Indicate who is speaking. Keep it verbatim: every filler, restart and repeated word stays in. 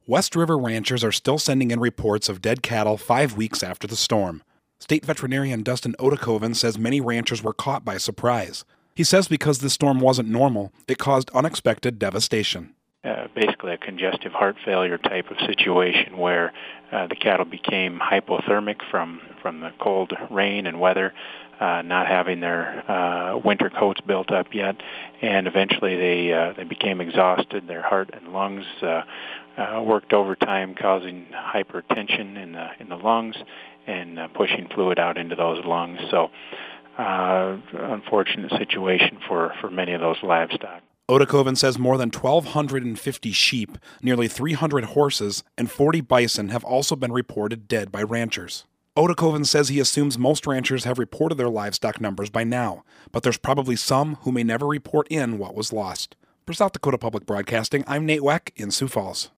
Speaker 1: West River ranchers are still sending in reports of dead cattle five weeks after the storm. State veterinarian Dustin Oedekoven says many ranchers were caught by surprise. He says because this storm wasn't normal, it caused unexpected devastation.
Speaker 2: Uh, basically a congestive heart failure type of situation where uh, the cattle became hypothermic from, from the cold rain and weather, uh, not having their uh, winter coats built up yet, and eventually they uh, they became exhausted. Their heart and lungs uh, uh, worked overtime, causing hypertension in the in the lungs and uh, pushing fluid out into those lungs. So, uh, unfortunate situation for, for many of those livestock.
Speaker 1: Oedekoven says more than one thousand two hundred fifty sheep, nearly three hundred horses, and forty bison have also been reported dead by ranchers. Oedekoven says he assumes most ranchers have reported their livestock numbers by now, but there's probably some who may never report in what was lost. For South Dakota Public Broadcasting, I'm Nate Weck in Sioux Falls.